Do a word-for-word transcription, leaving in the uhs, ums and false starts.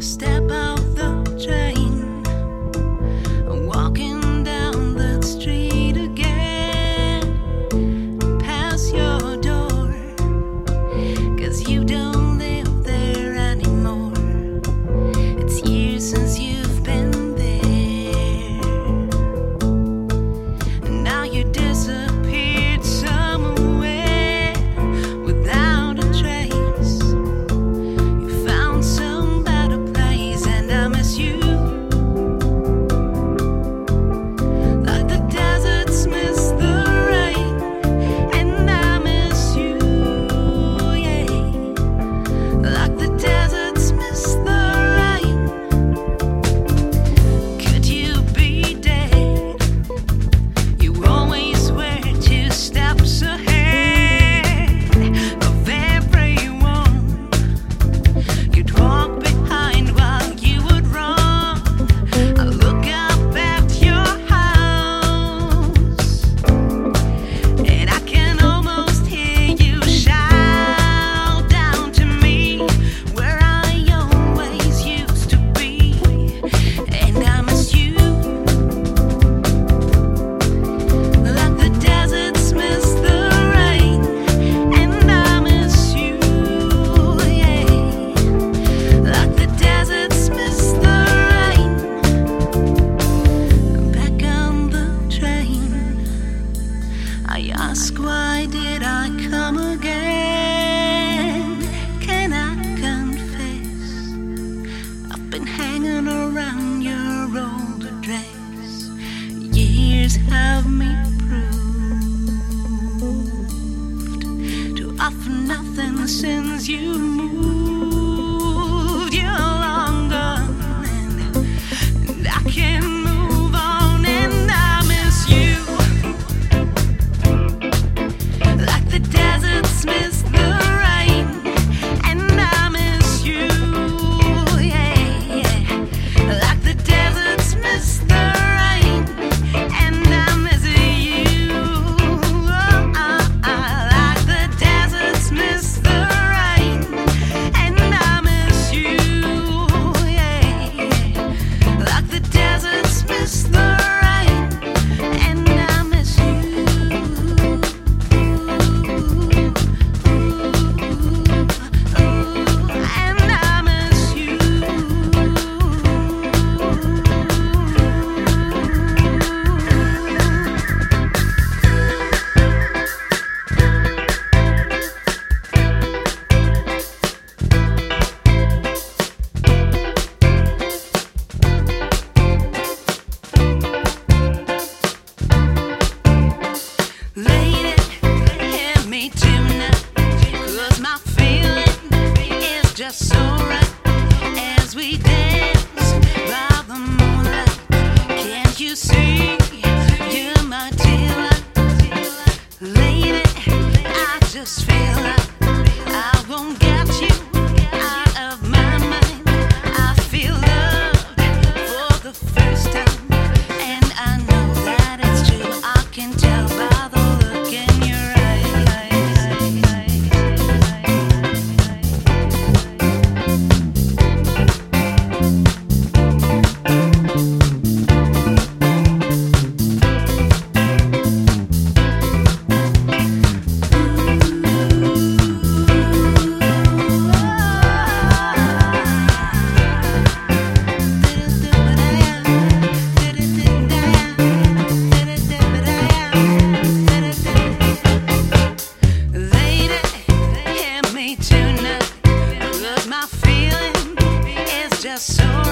step off the train, I'm walking down the street again, past your door, 'cause you don't live there anymore. It's years since you've been there, and now you disappeared somewhere without a trace. You found some better place, and I miss you like the deserts miss the rain, and I miss you, yeah, like the deserts miss the rain. Could you be dead? You always were two steps ahead of everyone. You'd walk behind while you would run. I look up at your house, and I can almost hear you shout down to me where I always used to be, and I miss you like the deserts miss the rain, and I miss you, yeah, like the deserts miss the rain. Back on the train, I ask, why did I come again? Can I confess, I've been hanging around your old address. Years have me proved to offer nothing since you moved. You're long gone, and, and I can't move on, and I miss you like the deserts miss the rain, and I miss you, yeah, yeah, like the deserts miss the rain, and I miss you, oh, uh, uh, like the deserts miss the rain, and I miss you, yeah, yeah, like the deserts miss the rain, and I miss you, and I miss you. Lady, hear me tonight, 'cause my feeling is just so right as we dance by the moonlight. Can't you see you're my delight? Lady, I just feel like I won't get you out of my mind. I feel loved for the first time, and I know that it's true. I can tell by the look in your Lady, hear me tonight, 'cause my feeling is just so